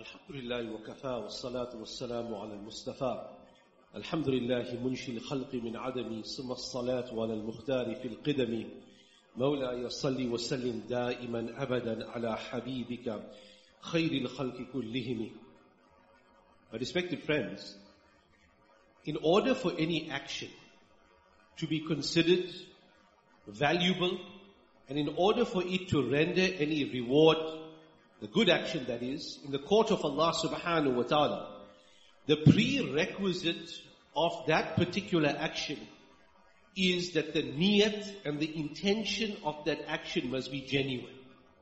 الحمد لله وكفى والصلاة والسلام على المصطفى الحمد لله منشي الخلق من عدم ثم الصلاة على المختار في القدم مولاي صل وسلم دائما أبدا على حبيبك خير الخلق كلهم. My respected friends, in order for any action to be considered valuable and in order for it to render any reward, the good action that is, in the court of Allah subhanahu wa ta'ala, the prerequisite of that particular action is that the niyat and the intention of that action must be genuine.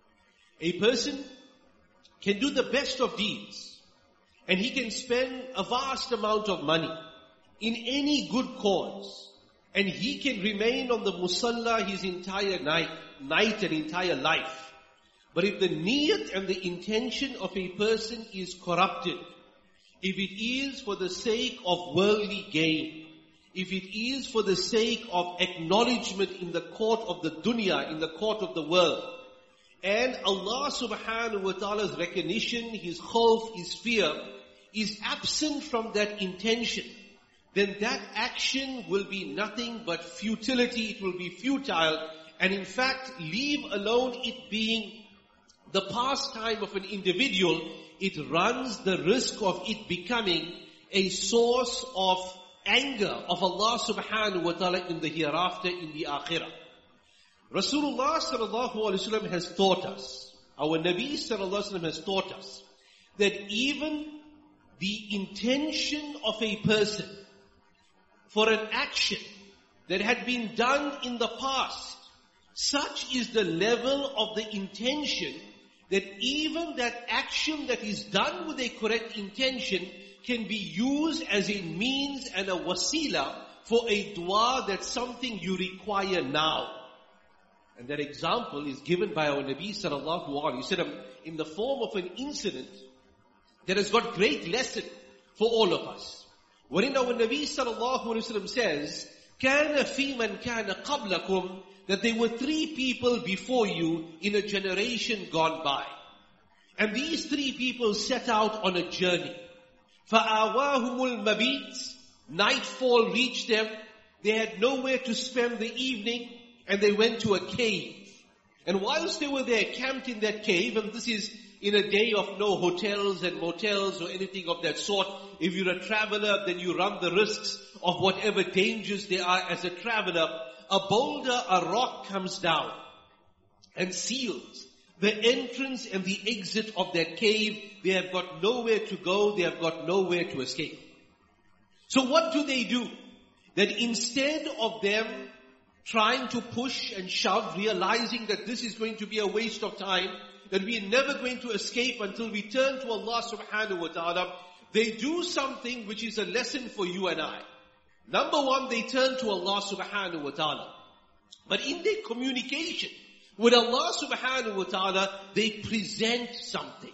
A person can do the best of deeds and he can spend a vast amount of money in any good cause and he can remain on the musalla his entire night and entire life. But if the niyat and the intention of a person is corrupted, if it is for the sake of worldly gain, if it is for the sake of acknowledgement in the court of the dunya, in the court of the world, and Allah subhanahu wa ta'ala's recognition, His khawf, His fear, is absent from that intention, then that action will be nothing but futility, it will be futile, and in fact, leave alone it being the pastime of an individual, it runs the risk of it becoming a source of anger of Allah subhanahu wa ta'ala in the hereafter, in the akhirah. Rasulullah sallallahu alaihi wasallam has taught us, our Nabi sallallahu alaihi wasallam has taught us, that even the intention of a person for an action that had been done in the past, such is the level of the intention that even that action that is done with a correct intention can be used as a means and a wasila for a dua that's something you require now. And that example is given by our Nabi sallallahu alaihi wasallam in the form of an incident that has got great lesson for all of us. Wherein our Nabi sallallahu alaihi wasallam says, كَانَ فِي مَنْ كَانَ قَبْلَكُمْ, that there were 3 people before you in a generation gone by. And these 3 people set out on a journey. فَآوَاهُمُ الْمَبِيتِ, nightfall reached them. They had nowhere to spend the evening and they went to a cave. And whilst they were there camped in that cave, and this is in a day of no hotels and motels or anything of that sort, if you're a traveler then you run the risks of whatever dangers there are as a traveler. A boulder, a rock comes down and seals the entrance and the exit of that cave. They have got nowhere to go, they have got nowhere to escape. So what do? That instead of them trying to push and shove, realizing that this is going to be a waste of time, that we are never going to escape until we turn to Allah subhanahu wa ta'ala, they do something which is a lesson for you and I. Number one, they turn to Allah subhanahu wa ta'ala. But in their communication with Allah subhanahu wa ta'ala, they present something.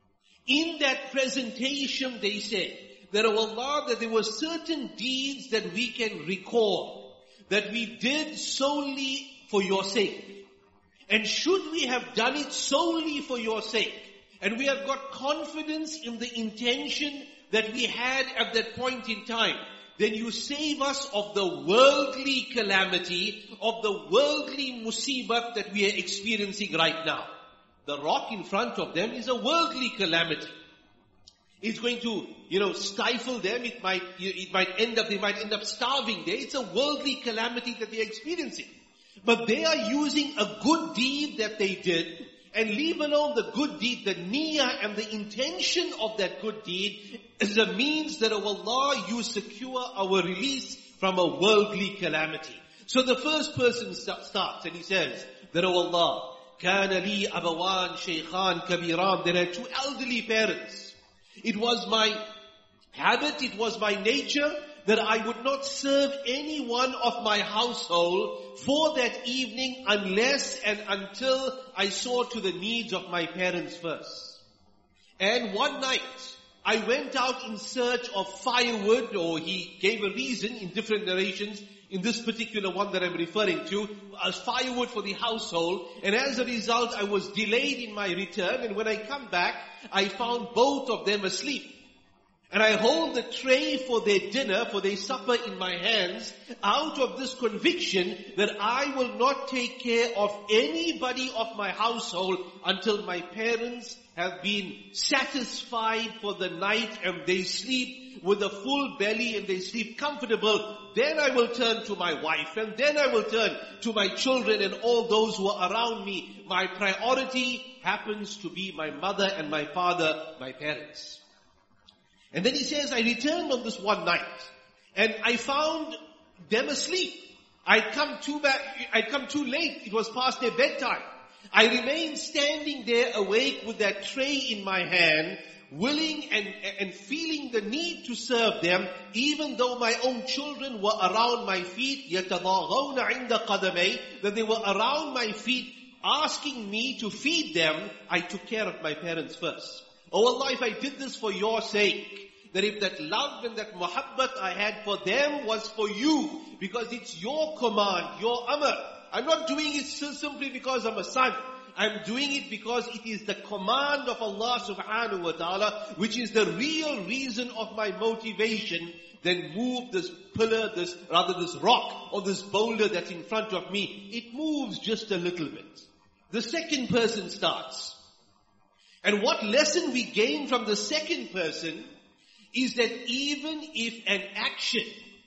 In that presentation, they said that, oh Allah, that there were certain deeds that we can recall, that we did solely for your sake. And should we have done it solely for your sake, and we have got confidence in the intention that we had at that point in time, then you save us of the worldly calamity, of the worldly musibat that we are experiencing right now. The rock in front of them is a worldly calamity. It's going to, stifle them. They might end up starving there. It's a worldly calamity that they're experiencing. But they are using a good deed that they did, and leave alone the good deed, the niyyah and the intention of that good deed is a means that, oh Allah, you secure our release from a worldly calamity. So the first person starts and he says that, oh Allah, كَانَ لِي أَبَوَانْ شَيْخَانْ كَبِيرًا, there are 2 elderly parents. It was my habit, it was my nature that I would not serve any one of my household for that evening unless and until I saw to the needs of my parents first. And one night, I went out in search of firewood, or he gave a reason in different narrations. in this particular one that I'm referring to, as firewood for the household. And as a result, I was delayed in my return. And when I come back, I found both of them asleep. And I hold the tray for their dinner, for their supper in my hands, out of this conviction that I will not take care of anybody of my household until my parents have been satisfied for the night and they sleep with a full belly and they sleep comfortable. Then I will turn to my wife, and then I will turn to my children and all those who are around me. My priority happens to be my mother and my father, my parents. And then he says, I returned on this one night and I found them asleep. I'd come too late. It was past their bedtime. I remained standing there awake with that tray in my hand, willing and feeling the need to serve them, even though my own children were around my feet, يَتَضَاغَوْنَ عِنْدَ قَدَمَيْ, that they were around my feet asking me to feed them. I took care of my parents first. Oh Allah, if I did this for your sake, that if that love and that muhabbat I had for them was for you, because it's your command, your amr. I'm not doing it simply because I'm a son. I'm doing it because it is the command of Allah subhanahu wa ta'ala, which is the real reason of my motivation. Then move this pillar, this rock or this boulder that's in front of me. It moves just a little bit. The second person starts. And what lesson we gain from the second person is that even if an action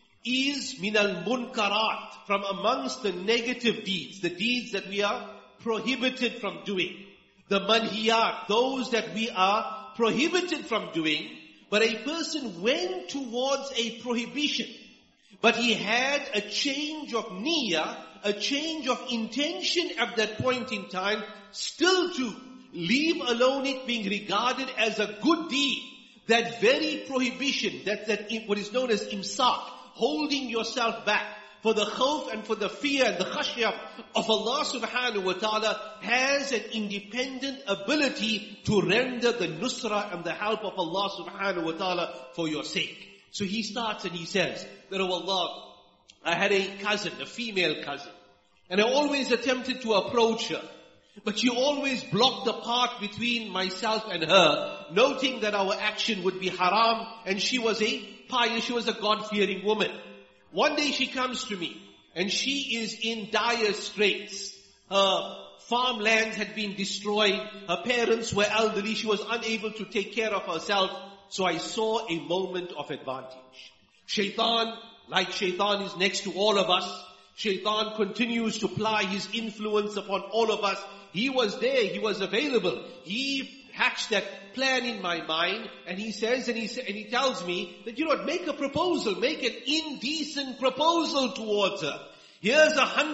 is minal munkarat, from amongst the negative deeds, the deeds that we are prohibited from doing, the manhiyat, those that we are prohibited from doing, but a person went towards a prohibition, but he had a change of niyyah, a change of intention at that point in time, still to leave alone it being regarded as a good deed. That very prohibition, that what is known as imsak, holding yourself back for the khawf and for the fear and the khashya of Allah subhanahu wa ta'ala, has an independent ability to render the nusra and the help of Allah subhanahu wa ta'ala for your sake. So he starts and he says that, oh Allah, I had a cousin, a female cousin, and I always attempted to approach her. But she always blocked the path between myself and her, noting that our action would be haram, and she was a pious, she was a God-fearing woman. One day she comes to me, and she is in dire straits. Her farmlands had been destroyed, her parents were elderly, she was unable to take care of herself, so I saw a moment of advantage. Shaitan, like shaitan is next to all of us, shaitan continues to ply his influence upon all of us. He was there, he was available. He hatched that plan in my mind, and he says, and he tells me that, make a proposal, make an indecent proposal towards her. Here's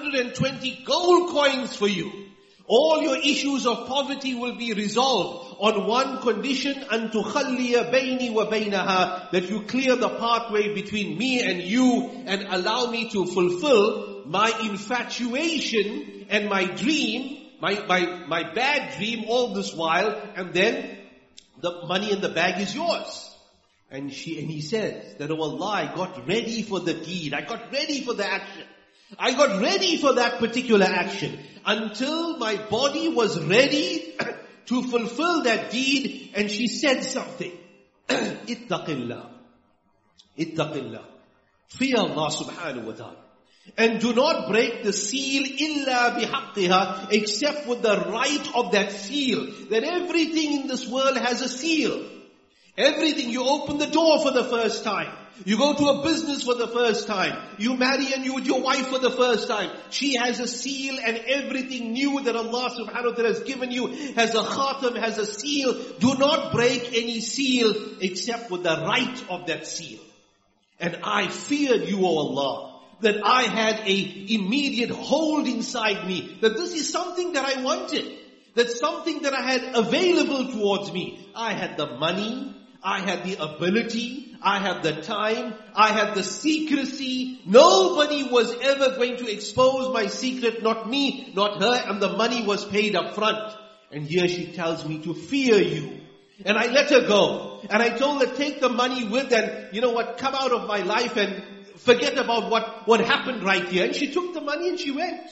120 gold coins for you. All your issues of poverty will be resolved on one condition, أَن تُخَلِّيَ بَيْنِي وَبَيْنَهَا, that you clear the pathway between me and you and allow me to fulfill my infatuation and my dream, my bad dream all this while, and then the money in the bag is yours. And he says that, oh Allah, I got ready for the deed. I got ready for the action. I got ready for that particular action until my body was ready to fulfill that deed, and she said something. Ittaqillah. Ittaqillah. Fear Allah subhanahu wa ta'ala. And do not break the seal illa bihaqqiha, except with the right of that seal. That everything in this world has a seal. Everything. You open the door for the first time. You go to a business for the first time. You marry and you with your wife for the first time. She has a seal, and everything new that Allah subhanahu wa ta'ala has given you has a khatam, has a seal. Do not break any seal except with the right of that seal. And I feared you, O Allah, that I had a immediate hold inside me, that this is something that I wanted, that's something that I had available towards me. I had the money, I had the ability, I had the time, I had the secrecy. Nobody was ever going to expose my secret, not me, not her, and the money was paid up front. And here she tells me to fear you. And I let her go. And I told her, take the money with, and come out of my life and forget about what happened right here. And she took the money and she went.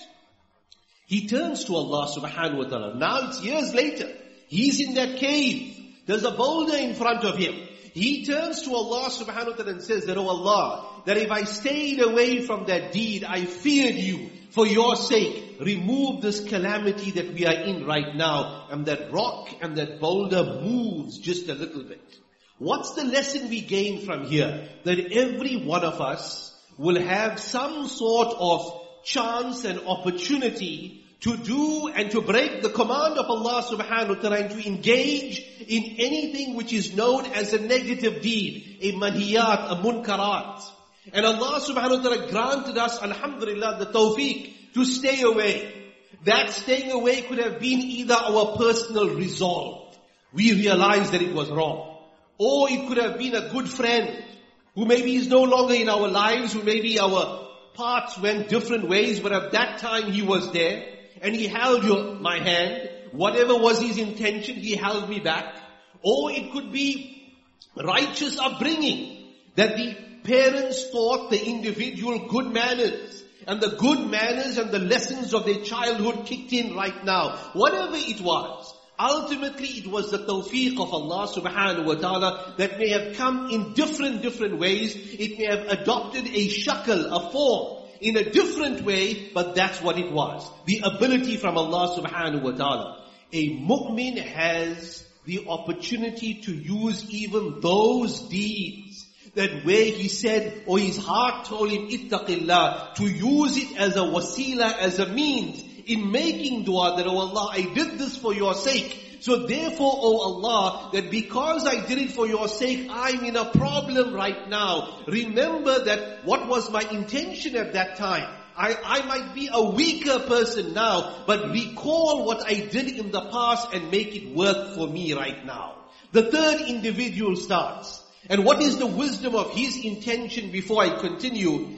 He turns to Allah subhanahu wa ta'ala. Now it's years later. He's in that cave. There's a boulder in front of him. He turns to Allah subhanahu wa ta'ala and says that, oh Allah, that if I stayed away from that deed, I feared you. For your sake, remove this calamity that we are in right now. And that rock and that boulder moves just a little bit. What's the lesson we gain from here? That every one of us will have some sort of chance and opportunity to do and to break the command of Allah subhanahu wa ta'ala and to engage in anything which is known as a negative deed, a manhiyat, a munkarat. And Allah subhanahu wa ta'ala granted us, alhamdulillah, the tawfiq to stay away. That staying away could have been either our personal resolve. We realized that it was wrong. Or it could have been a good friend who maybe is no longer in our lives, who maybe our paths went different ways, but at that time he was there and he held my hand. Whatever was his intention, he held me back. Or it could be righteous upbringing, that the parents taught the individual good manners, and the good manners and the lessons of their childhood kicked in right now. Whatever it was, ultimately it was the tawfiq of Allah subhanahu wa ta'ala that may have come in different ways. It may have adopted a shakal, a form, in a different way, but that's what it was. The ability from Allah subhanahu wa ta'ala. A mu'min has the opportunity to use even those deeds that where he said, or his heart told him, ittaqillah, to use it as a wasila, as a means in making dua that, oh Allah, I did this for your sake. So therefore, oh Allah, that because I did it for your sake, I'm in a problem right now. Remember that what was my intention at that time. I might be a weaker person now, but recall what I did in the past and make it work for me right now. The third individual starts. And what is the wisdom of his intention before I continue?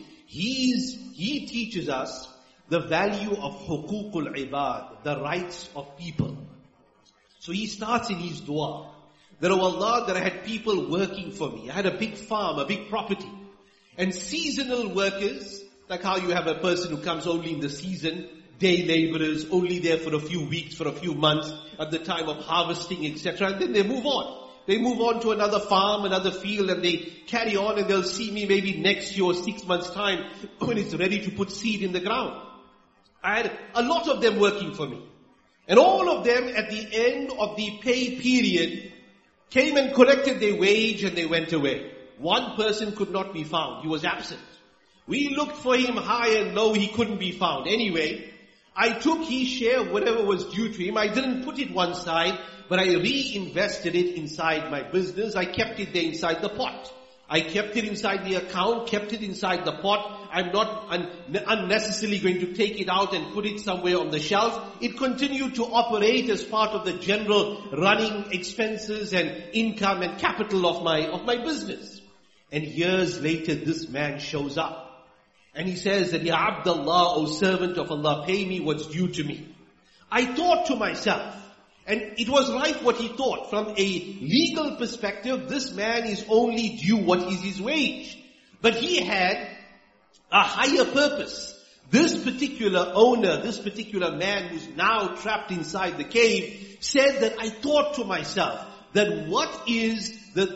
He teaches us the value of huququl ibad, the rights of people. So he starts in his dua, that, oh Allah, that I had people working for me. I had a big farm, a big property. And seasonal workers, like how you have a person who comes only in the season, day laborers, only there for a few weeks, for a few months, at the time of harvesting, etc. And then they move on. They move on to another farm, another field, and they carry on, and they'll see me maybe next year or 6 months' time when it's ready to put seed in the ground. I had a lot of them working for me. And all of them at the end of the pay period came and collected their wage and they went away. One person could not be found. He was absent. We looked for him high and low. He couldn't be found. Anyway, I took his share of whatever was due to him. I didn't put it one side, but I reinvested it inside my business. I kept it there inside the pot. I kept it inside the account, kept it inside the pot. I'm not unnecessarily going to take it out and put it somewhere on the shelf. It continued to operate as part of the general running expenses and income and capital of my business. And years later, this man shows up. And he says that, Ya Abdullah, O servant of Allah, pay me what's due to me. I thought to myself, and it was right what he thought. From a legal perspective, this man is only due what is his wage. But he had a higher purpose. This particular owner, this particular man who's now trapped inside the cave, said that I thought to myself that what is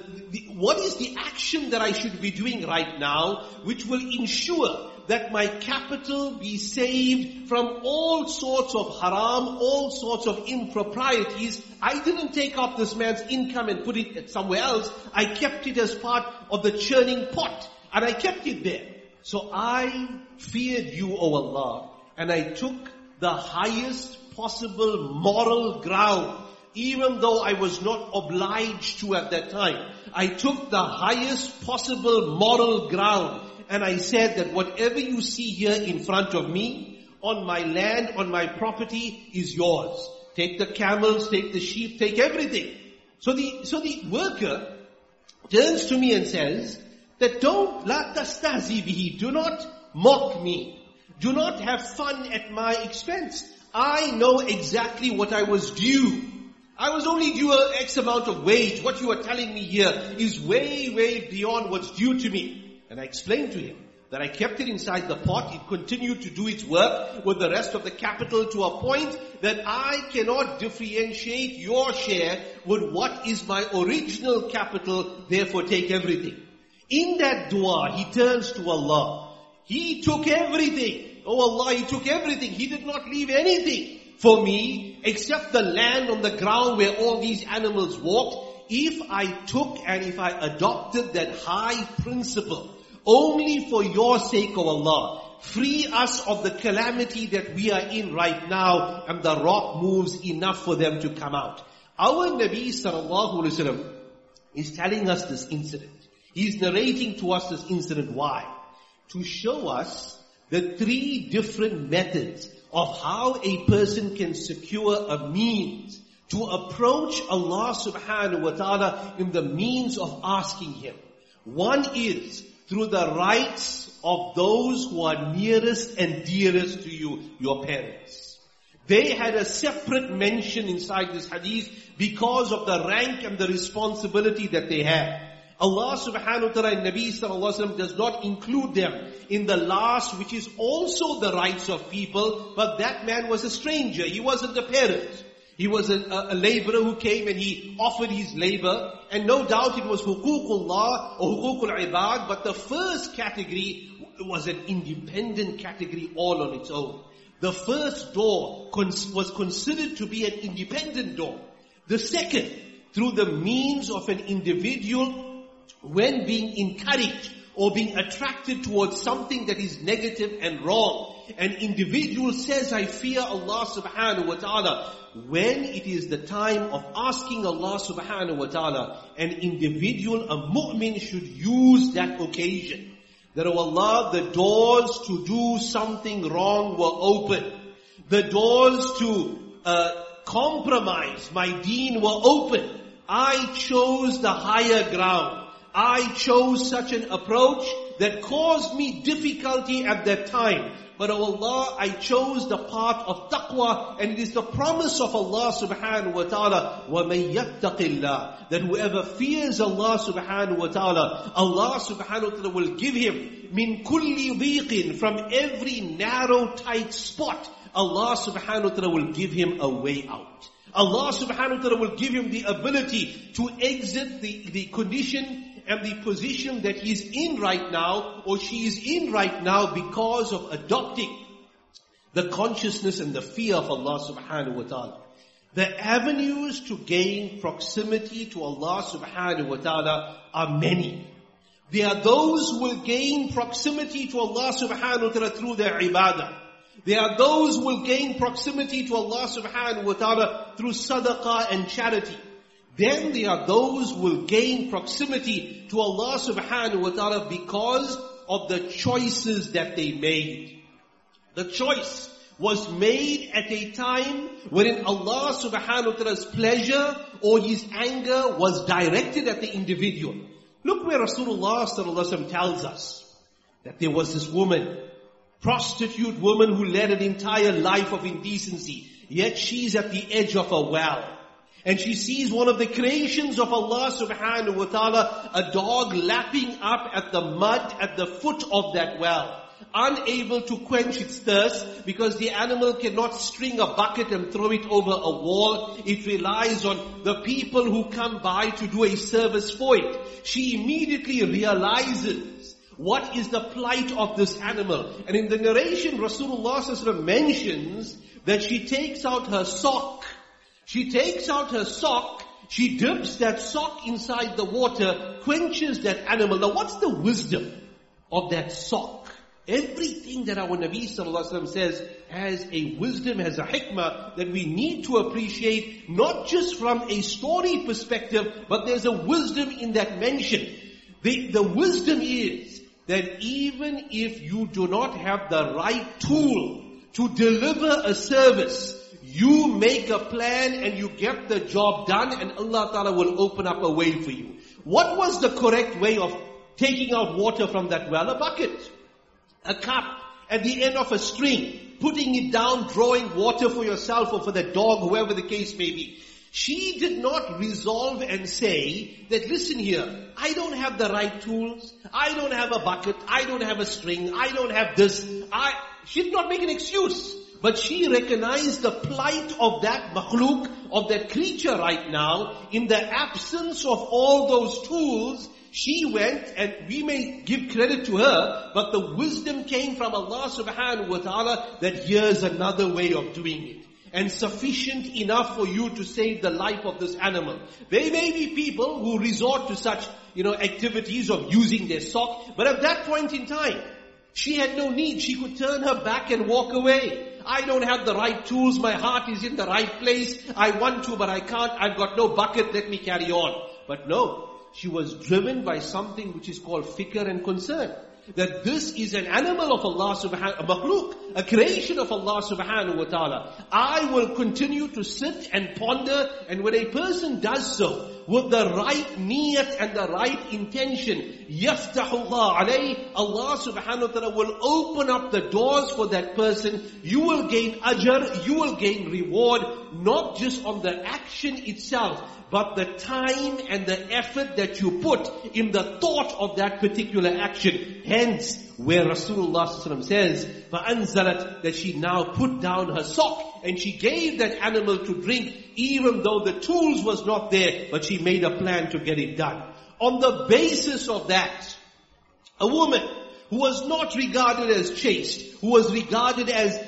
the action that I should be doing right now which will ensure that my capital be saved from all sorts of haram, all sorts of improprieties. I didn't take up this man's income and put it somewhere else. I kept it as part of the churning pot. And I kept it there. So I feared you, O Allah. And I took the highest possible moral ground. Even though I was not obliged to at that time. I took the highest possible moral ground. And I said that whatever you see here in front of me, on my land, on my property, is yours. Take the camels, take the sheep, take everything. So the worker turns to me and says that la tastahzi bihi, do not mock me. Do not have fun at my expense. I know exactly what I was due. I was only due X amount of wage. What you are telling me here is way, way beyond what's due to me. And I explained to him, that I kept it inside the pot. It continued to do its work with the rest of the capital to a point that I cannot differentiate your share with what is my original capital, therefore take everything. In that dua, he turns to Allah. He took everything. Oh Allah, He took everything. He did not leave anything for me except the land on the ground where all these animals walked. If I took and if I adopted that high principle, only for your sake, O Allah, free us of the calamity that we are in right now, and the rock moves enough for them to come out. Our Nabi sallallahu alaihi wasallam is telling us this incident. He's narrating to us this incident. Why? To show us the three different methods of how a person can secure a means to approach Allah subhanahu wa ta'ala in the means of asking Him. One is through the rights of those who are nearest and dearest to you, your parents. They had a separate mention inside this hadith because of the rank and the responsibility that they had. Allah subhanahu wa ta'ala and Nabi sallallahu alaihi wasallam does not include them in the last, which is also the rights of people, but that man was a stranger. He wasn't a parent. He was a laborer who came and he offered his labor, and no doubt it was huququllah or huququl ibad, but the first category was an independent category all on its own. The first door was considered to be an independent door. The second, through the means of an individual when being encouraged or being attracted towards something that is negative and wrong, an individual says, I fear Allah subhanahu wa ta'ala. When it is the time of asking Allah subhanahu wa ta'ala, an individual, a mu'min, should use that occasion. That, oh Allah, the doors to do something wrong were open. The doors to compromise my deen were open. I chose the higher ground. I chose such an approach that caused me difficulty at that time. But oh Allah, I chose the path of taqwa, and it is the promise of Allah subhanahu wa ta'ala, وَمَن يَتَّقِ اللَّهِ, that whoever fears Allah subhanahu wa ta'ala, Allah subhanahu wa ta'ala will give him min kulli dhiqin, from every narrow tight spot, Allah subhanahu wa ta'ala will give him a way out. Allah subhanahu wa ta'ala will give him the ability to exit the condition and the position that he's in right now, or she is in right now, because of adopting the consciousness and the fear of Allah subhanahu wa ta'ala. The avenues to gain proximity to Allah subhanahu wa ta'ala are many. There are those who will gain proximity to Allah subhanahu wa ta'ala through their ibadah. There are those who will gain proximity to Allah subhanahu wa ta'ala through sadaqah and charity. Then there are those who will gain proximity to Allah subhanahu wa ta'ala because of the choices that they made. The choice was made at a time wherein Allah subhanahu wa ta'ala's pleasure or His anger was directed at the individual. Look where Rasulullah sallallahu alaihi wasallam tells us that there was this woman, prostitute woman, who led an entire life of indecency, yet she's at the edge of a well. And she sees one of the creations of Allah subhanahu wa ta'ala, a dog lapping up at the mud at the foot of that well, unable to quench its thirst because the animal cannot string a bucket and throw it over a wall. It relies on the people who come by to do a service for it. She immediately realizes what is the plight of this animal. And in the narration, Rasulullah sallallahu alaihi wasallam mentions that she takes out her sock. She takes out her sock, she dips that sock inside the water, quenches that animal. Now what's the wisdom of that sock? Everything that our Nabi sallallahu alaihi wasallam says has a wisdom, has a hikmah that we need to appreciate, not just from a story perspective, but there's a wisdom in that mention. The wisdom is that even if you do not have the right tool to deliver a service, you make a plan and you get the job done, and Allah Ta'ala will open up a way for you. What was the correct way of taking out water from that well? A bucket, a cup, at the end of a string, putting it down, drawing water for yourself or for the dog, whoever the case may be. She did not resolve and say that, listen here, I don't have the right tools, I don't have a bucket. I don't have a string. I don't have this. She did not make an excuse. But she recognized the plight of that makhluk, of that creature right now. In the absence of all those tools, she went, and we may give credit to her, but the wisdom came from Allah subhanahu wa ta'ala that here's another way of doing it. And sufficient enough for you to save the life of this animal. There may be people who resort to such, activities of using their sock, but at that point in time, she had no need. She could turn her back and walk away. I don't have the right tools. My heart is in the right place. I want to, but I can't. I've got no bucket. Let me carry on. But no, she was driven by something which is called fikr and concern. That this is an animal of Allah subhanahu, a makhluk, a creation of Allah subhanahu wa ta'ala. I will continue to sit and ponder, and when a person does so, with the right niyat and the right intention, يَفْتَحُ اللَّهُ عَلَيْهِ, Allah subhanahu wa ta'ala will open up the doors for that person. You will gain ajr, you will gain reward, not just on the action itself, but the time and the effort that you put in the thought of that particular action. Hence, where Rasulullah ﷺ says, فَأَنزَلَتْ, that she now put down her sock and she gave that animal to drink, even though the tools was not there, but she made a plan to get it done. On the basis of that, a woman who was not regarded as chaste, who was regarded as,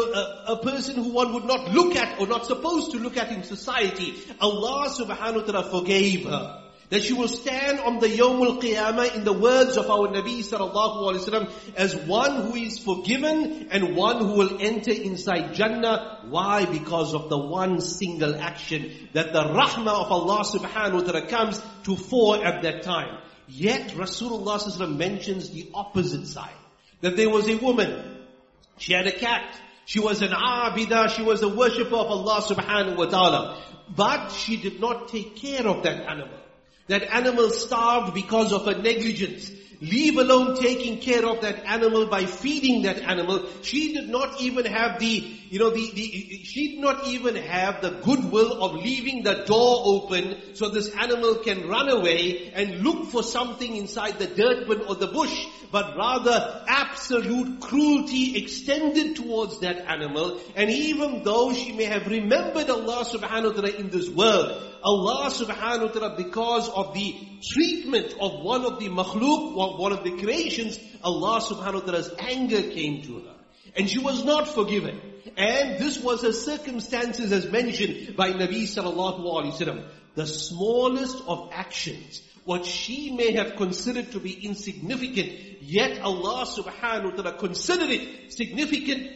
a person who one would not look at or not supposed to look at in society, Allah subhanahu wa ta'ala forgave her. That she will stand on the Yawmul Qiyamah, in the words of our Nabi sallallahu alaihi wasallam, as one who is forgiven and one who will enter inside Jannah. Why? Because of the one single action that the rahmah of Allah subhanahu wa ta'ala comes to fore at that time. Yet Rasulullah sallallahu alaihi wasallam mentions the opposite side. That there was a woman, she had a cat, she was an abida, she was a worshipper of Allah subhanahu wa ta'ala. But she did not take care of that animal. That animal starved because of her negligence. Leave alone taking care of that animal by feeding that animal. She did not even have she did not even have the goodwill of leaving the door open so this animal can run away and look for something inside the dirt bin or the bush. But rather, absolute cruelty extended towards that animal. And even though she may have remembered Allah subhanahu wa ta'ala in this world, Allah subhanahu wa ta'ala, because of the treatment of one of the makhluk, one of the creations, Allah subhanahu wa ta'ala's anger came to her. And she was not forgiven. And this was her circumstances as mentioned by Nabi sallallahu alaihi wasallam. The smallest of actions, what she may have considered to be insignificant, yet Allah subhanahu wa ta'ala considered it significant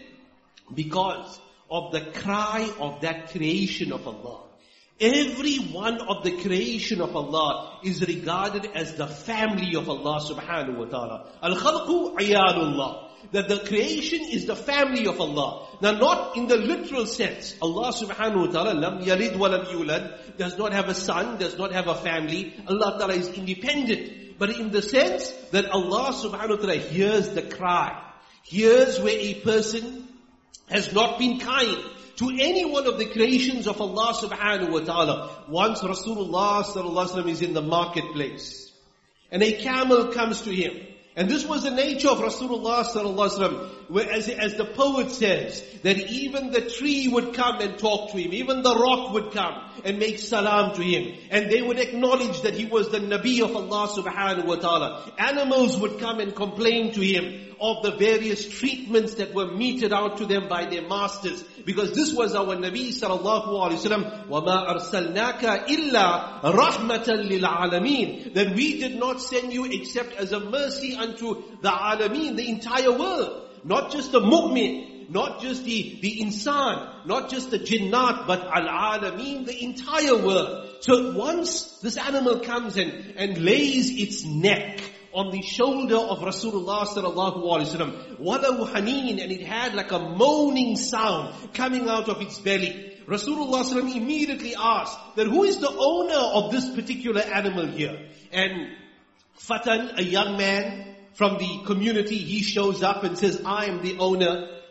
because of the cry of that creation of Allah. Every one of the creation of Allah is regarded as the family of Allah subhanahu wa ta'ala. Al-khalqu ayalullah. That the creation is the family of Allah. Now not in the literal sense. Allah subhanahu wa ta'ala, lam yalid wa lam yulad, does not have a son, does not have a family. Allah ta'ala is independent. But in the sense that Allah subhanahu wa ta'ala hears the cry. Hears where a person has not been kind to any one of the creations of Allah subhanahu wa ta'ala. Once Rasulullah sallallahu alaihi wasallam is in the marketplace, and a camel comes to him. And this was the nature of Rasulullah sallallahu alaihi wasallam, where as the poet says, that even the tree would come and talk to him, even the rock would come and make salam to him, and they would acknowledge that he was the Nabi of Allah subhanahu wa ta'ala. Animals would come and complain to him of the various treatments that were meted out to them by their masters, because this was our Nabi sallallahu alaihi wasallam, وَمَا أَرْسَلْنَاكَ إِلَّا رَحْمَةً لِلْعَالَمِينَ, that we did not send you except as a mercy unto the alameen, the entire world. Not just the mu'min, not just the insan, not just the jinnat, but al-alameen, the entire world. So once this animal comes and lays its neck on the shoulder of Rasulullah sallallahu alaihi wasallam, walahu haneen, and it had like a moaning sound coming out of its belly. Rasulullah sallallahu alaihi wasallam immediately asked that who is the owner of this particular animal here? And Fatan, a young man from the community, he shows up and says, I am the owner.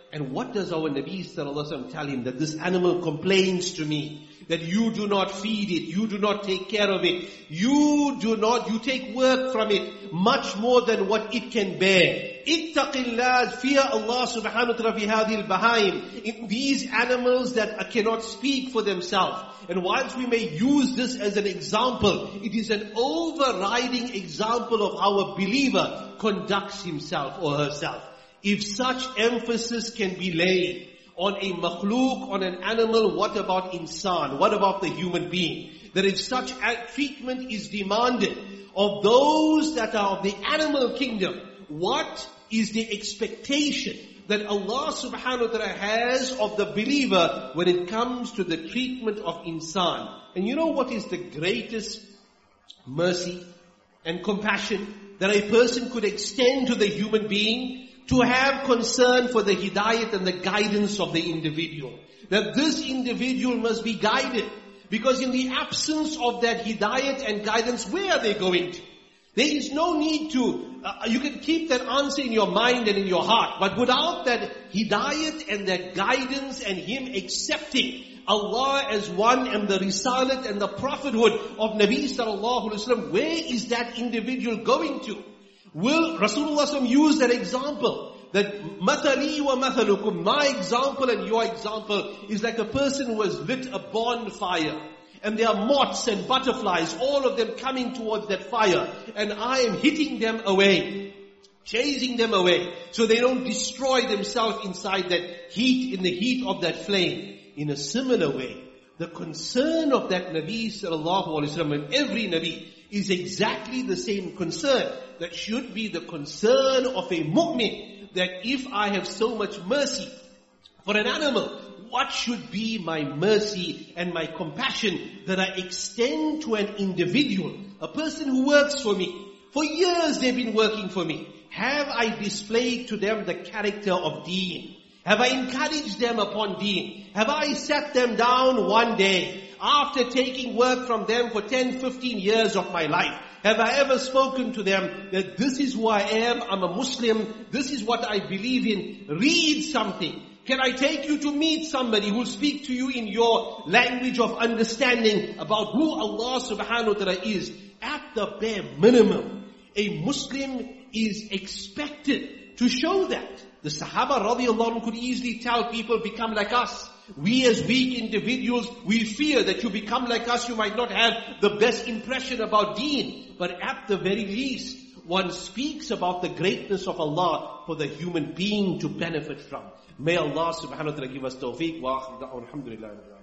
And what does our Nabi sallallahu alaihi wasallam tell him? That this animal complains to me, that you do not feed it, you do not take care of it, you take work from it much more than what it can bear. Ittaqillah, fear Allah subhanahu wa ta'ala fi hadhihi al-bahaim, in these animals that cannot speak for themselves. And whilst we may use this as an example, it is an overriding example of how a believer conducts himself or herself. If such emphasis can be laid on a makhluk, on an animal, what about insan? What about the human being? That if such treatment is demanded of those that are of the animal kingdom, what is the expectation that Allah subhanahu wa ta'ala has of the believer when it comes to the treatment of insan? And you know what is the greatest mercy and compassion that a person could extend to the human being? To have concern for the hidayat and the guidance of the individual. That this individual must be guided. Because in the absence of that hidayat and guidance, where are they going to? There is no need to, you can keep that answer in your mind and in your heart. But without that hidayat and that guidance and him accepting Allah as one and the risalat and the prophethood of Nabi sallallahu alaihi wasallam, where is that individual going to? Will Rasulullah use that example? That mathali wa mathalukum, my example and your example is like a person who has lit a bonfire. And there are moths and butterflies, all of them coming towards that fire. And I am hitting them away, chasing them away, so they don't destroy themselves inside that heat, in the heat of that flame. In a similar way, the concern of that Nabi sallallahu alaihi wasallam and every Nabi is exactly the same concern that should be the concern of a mu'min, that if I have so much mercy for an animal, what should be my mercy and my compassion that I extend to an individual, a person who works for me. For years they've been working for me. Have I displayed to them the character of deen? Have I encouraged them upon deen? Have I sat them down one day after taking work from them for 10, 15 years of my life? Have I ever spoken to them that this is who I am, I'm a Muslim, this is what I believe in, read something. Can I take you to meet somebody who will speak to you in your language of understanding about who Allah subhanahu wa ta'ala is? At the bare minimum, a Muslim is expected to show that. The Sahaba radiallahu anhu could easily tell people, become like us. We as weak individuals, we fear that you become like us, you might not have the best impression about deen. But at the very least, one speaks about the greatness of Allah for the human being to benefit from. May Allah subhanahu wa ta'ala give us tawfiq wa alhamdulillah.